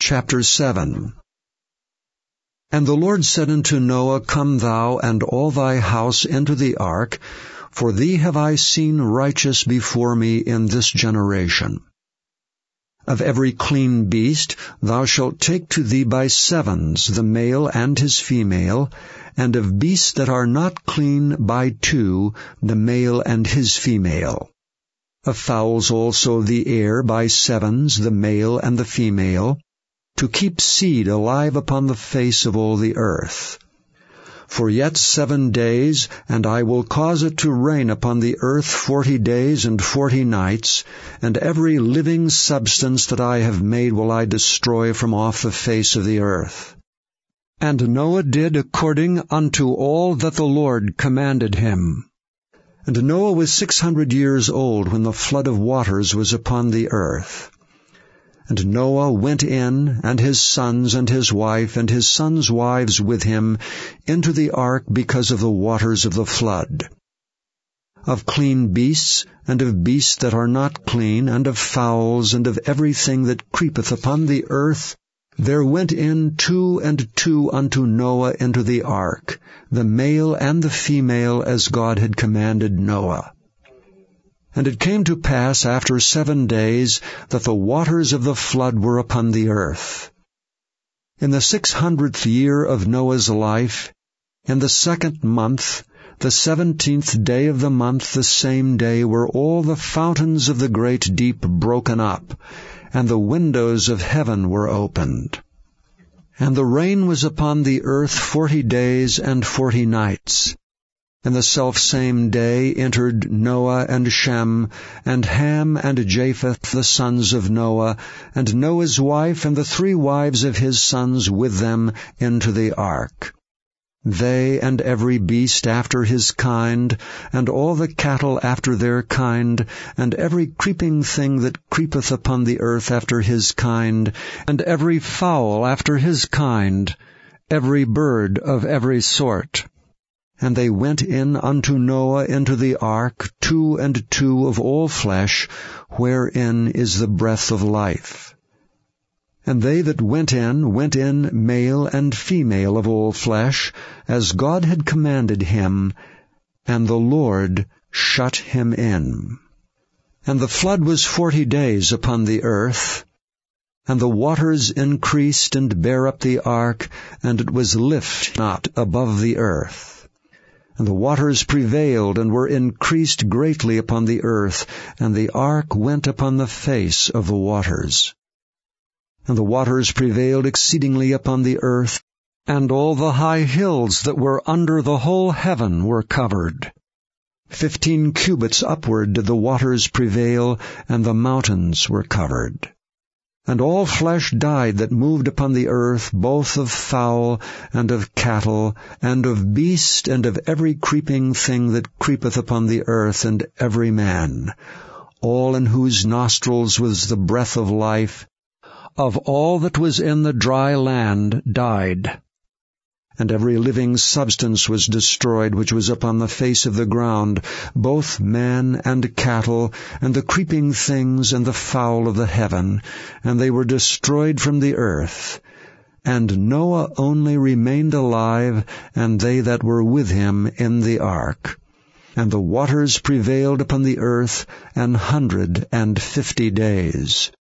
Chapter 7. And the Lord said unto Noah, Come thou and all thy house into the ark, for thee have I seen righteous before me in this generation. Of every clean beast thou shalt take to thee by sevens the male and his female, and of beasts that are not clean by two the male and his female. Of fowls also of the air by sevens the male and the female, to keep seed alive upon the face of all the earth. For yet 7 days, and I will cause it to rain upon the earth 40 days and 40 nights, and every living substance that I have made will I destroy from off the face of the earth. And Noah did according unto all that the Lord commanded him. And Noah was 600 years old when the flood of waters was upon the earth. And Noah went in, and his sons and his wife and his sons' wives with him, into the ark because of the waters of the flood. Of clean beasts, and of beasts that are not clean, and of fowls, and of everything that creepeth upon the earth, there went in 2 and 2 unto Noah into the ark, the male and the female, as God had commanded Noah. And it came to pass after 7 days that the waters of the flood were upon the earth. In the 600th year of Noah's life, in the 2nd month, the 17th day of the month, the same day were all the fountains of the great deep broken up, and the windows of heaven were opened. And the rain was upon the earth 40 days and 40 nights. And the selfsame day entered Noah and Shem, and Ham and Japheth, the sons of Noah, and Noah's wife, and the 3 wives of his sons with them, into the ark. They and every beast after his kind, and all the cattle after their kind, and every creeping thing that creepeth upon the earth after his kind, and every fowl after his kind, every bird of every sort. And they went in unto Noah into the ark, 2 and 2 of all flesh, wherein is the breath of life. And they that went in male and female of all flesh, as God had commanded him, and the Lord shut him in. And the flood was 40 days upon the earth, and the waters increased and bare up the ark, and it was lift not above the earth. And the waters prevailed and were increased greatly upon the earth, and the ark went upon the face of the waters. And the waters prevailed exceedingly upon the earth, and all the high hills that were under the whole heaven were covered. 15 cubits upward did the waters prevail, and the mountains were covered. And all flesh died that moved upon the earth, both of fowl, and of cattle, and of beast, and of every creeping thing that creepeth upon the earth, and every man, all in whose nostrils was the breath of life, of all that was in the dry land died. And every living substance was destroyed which was upon the face of the ground, both man and cattle, and the creeping things, and the fowl of the heaven, and they were destroyed from the earth. And Noah only remained alive, and they that were with him in the ark. And the waters prevailed upon the earth 150 days.